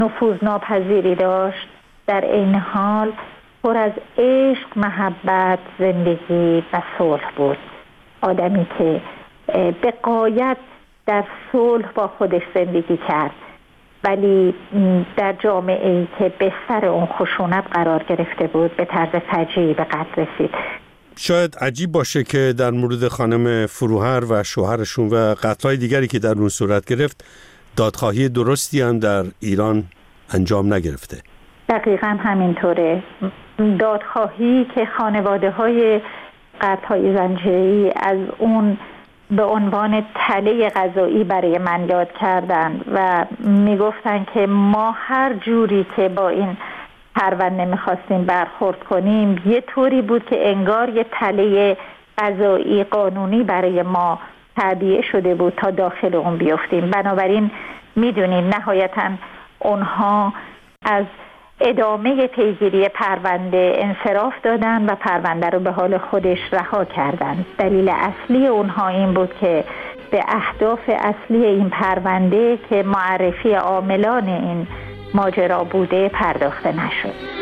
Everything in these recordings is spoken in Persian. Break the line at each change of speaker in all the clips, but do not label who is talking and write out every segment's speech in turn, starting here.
نفوذناپذیری داشت، در این حال پر از عشق، محبت، زندگی و صلح بود. آدمی که به غایت در صلح با خودش زندگی کرد، ولی در جامعه‌ای که بستر اون خشونت قرار گرفته بود به طرز فجیعی به قتل رسید.
شاید عجیب باشه که در مورد خانم فروهر و شوهرشون و قتل‌های دیگری که در اون صورت گرفت دادخواهی درستی هم در ایران انجام نگرفته.
دقیقاً همینطوره. دادخواهی که خانواده‌های قتل‌های زنجیره‌ای از اون به عنوان تله قضایی برای من یاد کردن و میگفتن که ما هر جوری که با این پرونده میخواستیم برخورد کنیم یه طوری بود که انگار یه تله قضایی قانونی برای ما تعبیه شده بود تا داخل اون بیفتیم. بنابراین میدونیم نهایتاً اونها از ادامه پیگیری پرونده انصراف دادن و پرونده رو به حال خودش رها کردن. دلیل اصلی اونها این بود که به اهداف اصلی این پرونده که معرفی عاملان این ماجرا بوده پرداخته نشد.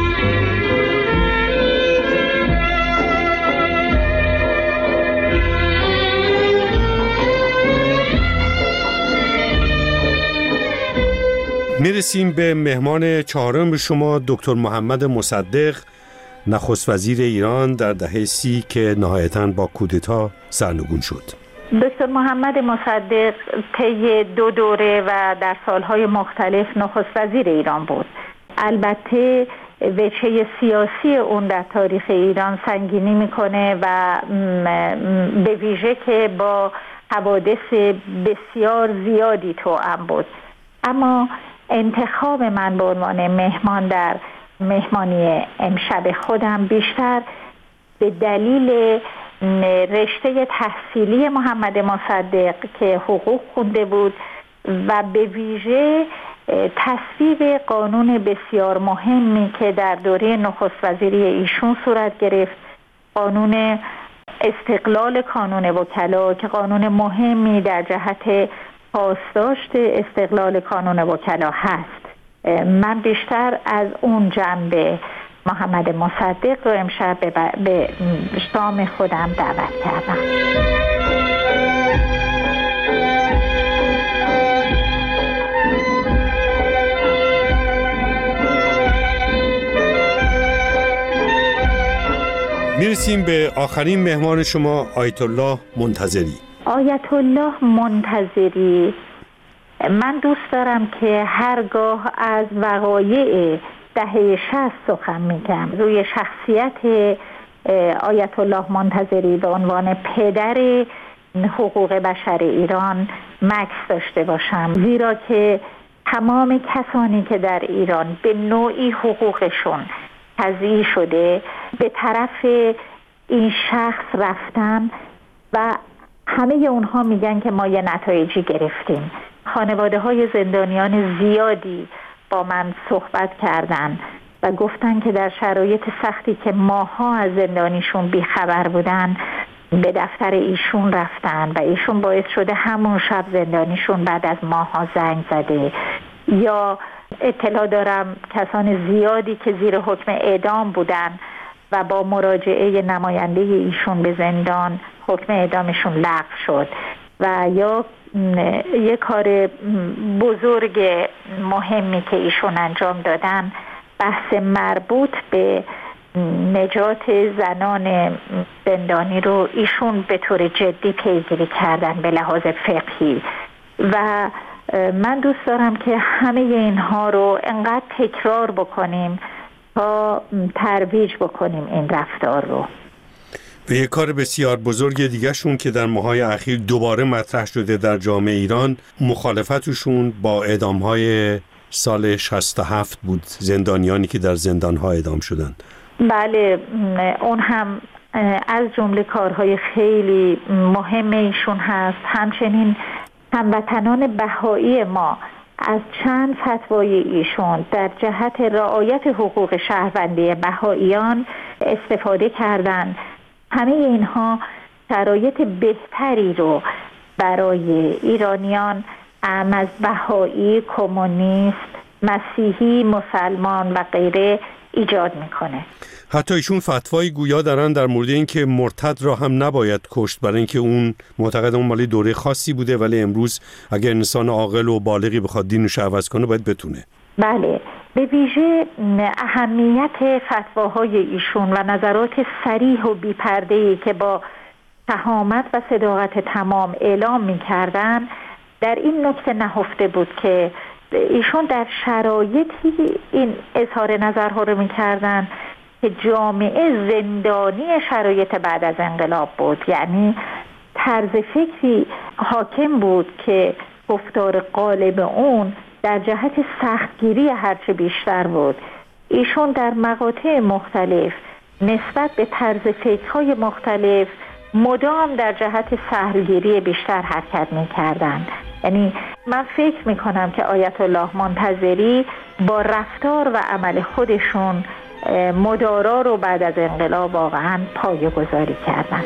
میرسیم به مهمان چهارم شما، دکتر محمد مصدق، نخست وزیر ایران در دهه 30 که نهایتاً با کودتا سرنگون شد.
دکتر محمد مصدق طی 2 دوره و در سالهای مختلف نخست وزیر ایران بود. البته وجهه سیاسی اون در تاریخ ایران سنگینی میکنه و به ویژه که با حوادث بسیار زیادی توأم بود. اما انتخاب من به عنوان مهمان در مهمانی امشب خودم بیشتر به دلیل رشته تحصیلی محمد مصدق که حقوق خونده بود و به ویژه تصویب قانون بسیار مهمی که در دوره نخست وزیری ایشون صورت گرفت، قانون استقلال کانون وکلا که قانون مهمی در جهت پاسداشت استقلال کانون وکلا هست. من بیشتر از اون جنبه محمد مصدق رو امشب به شام خودم دعوت کردم.
میرسیم به آخرین مهمان شما، آیت الله منتظری.
آیت الله منتظری، من دوست دارم که هرگاه از وقایع دهه 60 سخن میگم روی شخصیت آیت الله منتظری به عنوان پدر حقوق بشر ایران مکث داشته باشم، زیرا که تمام کسانی که در ایران به نوعی حقوقشون تضییع شده به طرف این شخص رفتن و همه اونها میگن که ما یه نتایجی گرفتیم. خانواده های زندانیان زیادی با من صحبت کردن و گفتن که در شرایط سختی که ماها از زندانیشون بیخبر بودن به دفتر ایشون رفتن و ایشون باعث شده همون شب زندانیشون بعد از ماها زنگ زده. یا اطلاع دارم کسان زیادی که زیر حکم اعدام بودن و با مراجعه نماینده ایشون به زندان حکم اعدامشون لغو شد. و یا یک کار بزرگ مهمی که ایشون انجام دادن، بحث مربوط به نجات زنان زندانی رو ایشون به طور جدی پیگیری کردن به لحاظ فقهی و من دوست دارم که همه اینها رو انقدر تکرار بکنیم تا ترویج بکنیم این رفتار رو.
و یک کار بسیار بزرگ دیگه شون که در ماهای اخیر دوباره مطرح شده در جامعه ایران، مخالفتشون با اعدام‌های سال 67 بود، زندانیانی که در زندان‌ها اعدام شدن.
بله، اون هم از جمله کارهای خیلی مهم ایشون هست. همچنین هموطنان بهایی ما از چند فتوای ایشون در جهت رعایت حقوق شهروندی بهاییان استفاده کردند. همه اینها شرایط بهتری رو برای ایرانیان از بهایی، کمونیست مسیحی، مسلمان و غیره ایجاد میکنه.
حتی ایشون فتوای گویا دارن در مورد این که مرتد را هم نباید کشت، برای اینکه اون معتقد اون مالی دوره خاصی بوده، ولی امروز اگر انسان عاقل و بالغی بخواد دینش عوض کنه باید بتونه.
بله، به ویژه اهمیت فتواهای ایشون و نظرات صریح و بی‌پرده‌ای که با شهامت و صداقت تمام اعلام می‌کردن در این نکته نهفته بود که ایشون در شرایطی این اظهار نظرها رو می‌کردن که جامعه زندانی شرایط بعد از انقلاب بود. یعنی طرز فکری حاکم بود که گفتار غالب اون در جهت سختگیری هرچه بیشتر بود. ایشون در مقاطع مختلف نسبت به طرز فکرهای مختلف مدام در جهت سهلگیری بیشتر حرکت می‌کردند. یعنی من فکر می‌کنم که آیت الله منتظری با رفتار و عمل خودشون مدارا رو بعد از انقلاب واقعاً پایه‌گذاری کردن.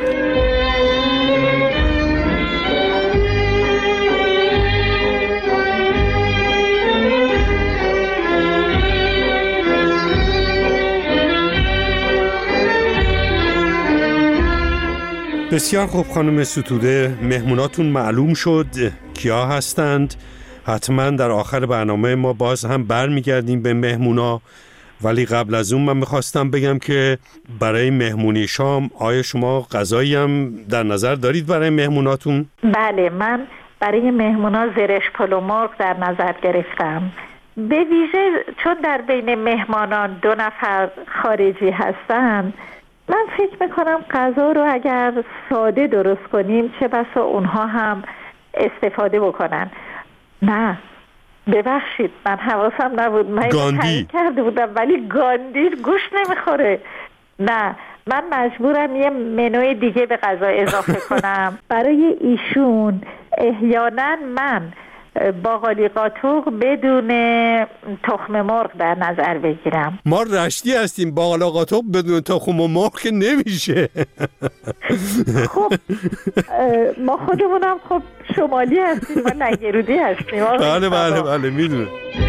بسیار خوب خانم ستوده، مهموناتون معلوم شد کیا هستند. حتما در آخر برنامه ما باز هم برمیگردیم به مهمونا، ولی قبل از اون من میخواستم بگم که برای مهمونی شام آیا شما غذایی هم در نظر دارید برای مهموناتون؟
بله، من برای مهمونا زرش پلو مرغ در نظر گرفتم. به ویژه چون در بین مهمانان 2 نفر خارجی هستند، من فکر میکنم غذا رو اگر ساده درست کنیم چه بسا اونها هم استفاده بکنن. نه ببخشید، من حواسم نبود، من
گاندی
کرده بودم ولی گاندی گوشت نمیخوره. نه، من مجبورم یه منوی دیگه به غذا اضافه کنم. برای ایشون احیانا من باقالی قاطوق بدون تخم مرغ در نظر بگیرم.
ما رشتی هستیم، باقالی قاطوق بدون تخم مرغ که نمیشه.
خب ما خودمونم خب شمالی هستیم، ما لنگرودی هستیم.
بله بله بله میدونم.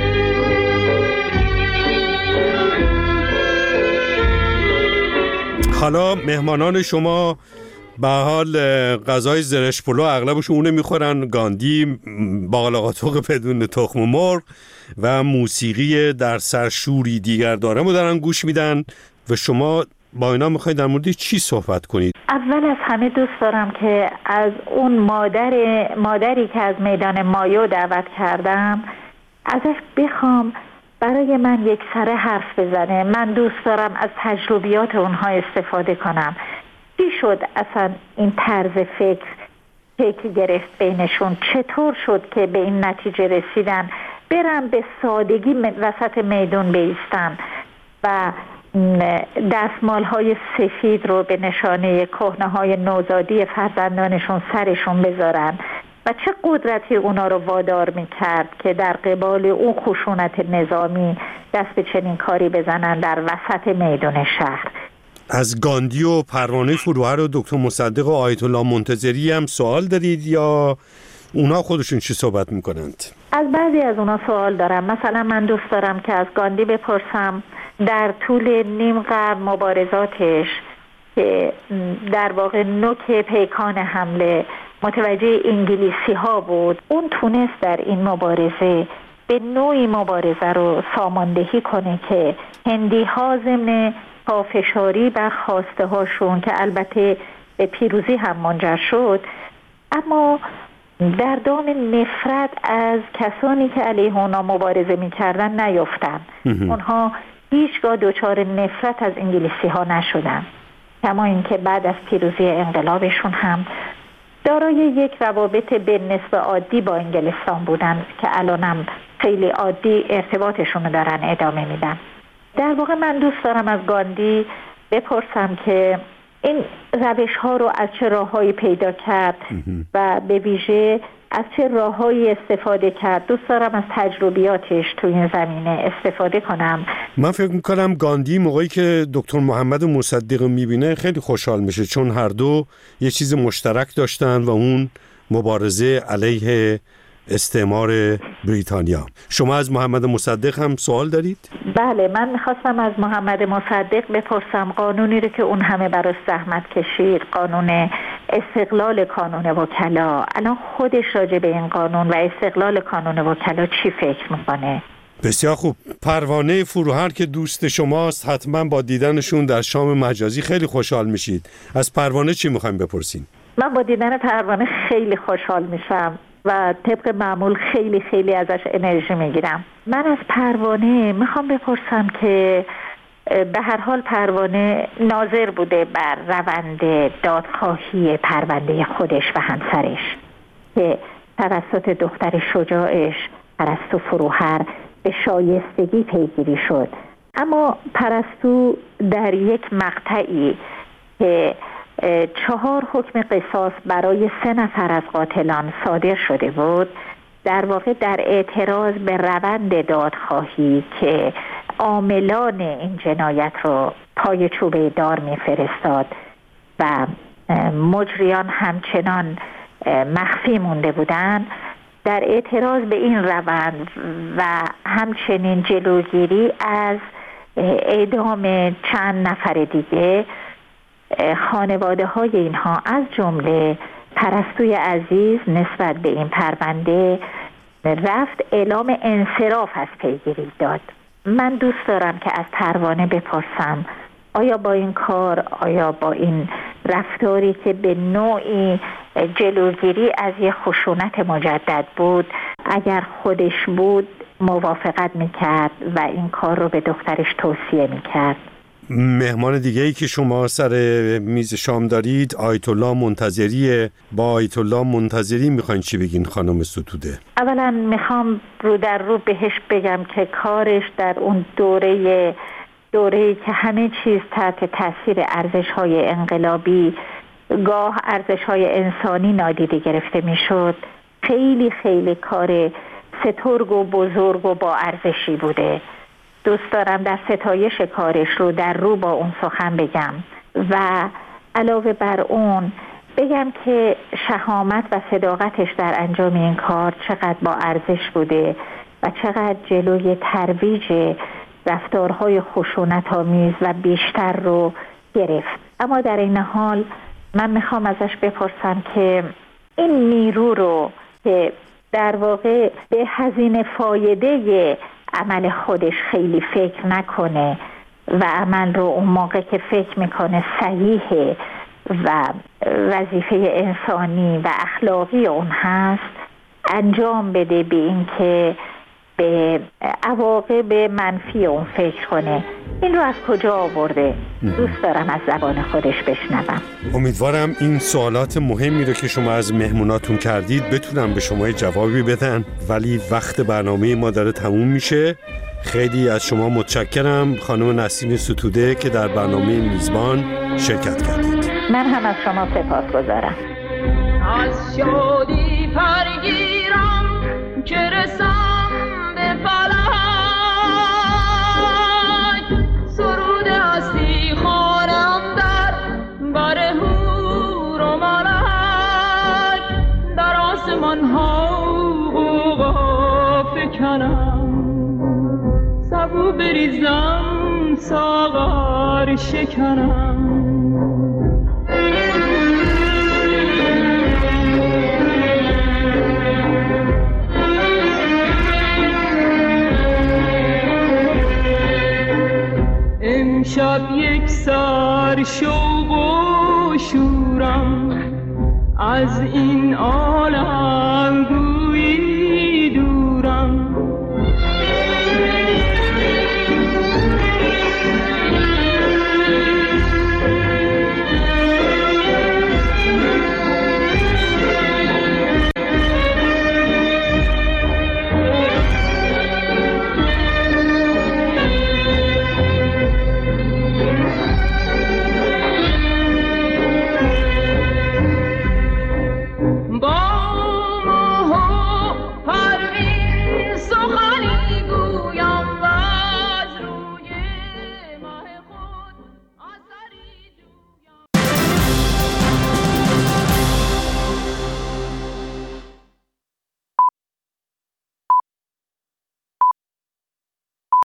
حالا مهمانان شما به حال غذای زرش پلو اغلبشون اونه میخورن، گاندی، باقالی قاطوق بدون تخم مرغ و موسیقی در سرشوری دیگر دارم رو دارن گوش میدن و شما با اینا میخواید در مورد چی صحبت کنید؟
اول از همه دوست دارم که از اون مادری که از میدان مایو دعوت کردم ازش بخوام برای من یک سره حرف بزنه. من دوست دارم از تجربیات اونها استفاده کنم. چی شد اصلا این طرز فکر شکل گرفت بینشون؟ چطور شد که به این نتیجه رسیدن برن به سادگی وسط میدون بایستن و دستمالهای سفید رو به نشانه کهنه‌های نوزادی فرزندانشون سرشون بذارن و چه قدرتی اونا رو وادار میکرد که در قبال اون خشونت نظامی دست به چنین کاری بزنن در وسط میدون شهر.
از گاندی و پروانه فروهر و دکتر مصدق و آیت الله منتظری هم سوال دارید یا اونا خودشون چی صحبت میکنند؟
از بعضی از اونا سوال دارم. مثلا من دوست دارم که از گاندی بپرسم در طول نیم قرن مبارزاتش که در واقع نوک پیکان حمله متوجه انگلیسی ها بود، اون تونست در این مبارزه به نوعی مبارزه رو ساماندهی کنه که هندی ها ضمن پافشاری بر خواسته هاشون که البته به پیروزی هم منجر شد، اما در دام نفرت از کسانی که علیه اونا مبارزه می‌کردن نیفتن. اونها هیچگاه دچار نفرت از انگلیسی ها نشدن، کما اینکه بعد از پیروزی انقلابشون هم دارای یک روابط به نسبت عادی با انگلستان بودن که الانم خیلی عادی ارتباطشون رو دارن ادامه میدن. در واقع من دوست دارم از گاندی بپرسم که این روش ها رو از چه راههایی پیدا کرد و به ویژه از چه راههایی استفاده کرد. دوست دارم از تجربیاتش تو این زمینه استفاده کنم.
من فکر میکنم گاندی موقعی که دکتر محمد مصدق میبینه خیلی خوشحال میشه، چون هر دو یه چیز مشترک داشتن و اون مبارزه علیه استعمار بریتانیا. شما از محمد مصدق هم سوال دارید؟
بله، من میخواستم از محمد مصدق بپرسم قانونی رو که اون همه براش زحمت کشید، قانون استقلال کانون وکلا، الان خودش راجع به این قانون و استقلال کانون وکلا چی فکر میکنه؟
بسیار خوب. پروانه فروهر که دوست شماست، حتما با دیدنشون در شام مجازی خیلی خوشحال میشید. از پروانه چی میخوایم بپرسین؟
من با دیدن پروانه خیلی خوشحال میشم و طبق معمول خیلی خیلی ازش انرژی میگیرم. من از پروانه میخوام بپرسم که به هر حال پروانه ناظر بوده بر روند دادخواهی پرونده خودش و همسرش که توسط دختر شجاعش پرستو فروهر به شایستگی پیگیری شد. اما پرستو در یک مقطعی که 4 حکم قصاص برای 3 نفر از قاتلان صادر شده بود، در واقع در اعتراض به روند دادخواهی که عاملان این جنایت رو پای چوبه دار می‌فرستاد و مجریان همچنان مخفی مونده بودند، در اعتراض به این روند و همچنین جلوگیری از اعدام چند نفر دیگه، خانواده های اینها از جمله پرستوی عزیز نسبت به این پرونده رفت اعلام انصراف از پیگیری داد. من دوست دارم که از پروانه بپرسم آیا با این کار، آیا با این رفتاری که به نوعی جلوگیری از یه خشونت مجدد بود، اگر خودش بود موافقت میکرد و این کار رو به دخترش توصیه میکرد؟
مهمان دیگه ای که شما سر میز شام دارید آیت الله منتظریه. با آیت الله منتظری میخواین چی بگین خانم ستوده؟
اولا میخوام رو در رو بهش بگم که کارش در اون دوره‌ای که همه چیز تحت تاثیر ارزش‌های انقلابی، گاه ارزش‌های انسانی نادیده گرفته میشد، خیلی خیلی کار سترگ و بزرگ و با ارزشی بوده. دوست دارم در ستایش کارش رو در رو با اون سخن بگم و علاوه بر اون بگم که شهامت و صداقتش در انجام این کار چقدر با ارزش بوده و چقدر جلوی ترویج رفتارهای خشونت‌آمیز و بیشتر رو گرفت. اما در این حال من میخوام ازش بپرسم که این نیرو رو که در واقع به هزینه فایده عمل خودش خیلی فکر نکنه و عمل رو اون موقع که فکر میکنه صحیحه و وظیفه انسانی و اخلاقی اون هست انجام بده، به این که به عواقب منفی اون فکر کنه. این رو از کجا آورده؟ دوست دارم از زبان خودش بشنوم.
امیدوارم این سوالات مهمی رو که شما از مهموناتون کردید بتونم به شما جوابی بدن، ولی وقت برنامه ما داره تموم میشه. خیلی از شما متشکرم خانم نسیم ستوده که در برنامه میزبان شرکت کردید.
من هم از شما سپاسگزارم.
از شادی پرگیرم که رسم به فلک، سرود هستی خوانم در بر هور و ملک، در آسمان ها غوغا فکنم، سبو بریزم ساغر شکنم. امشب یک سر شوق و شورم از این عالم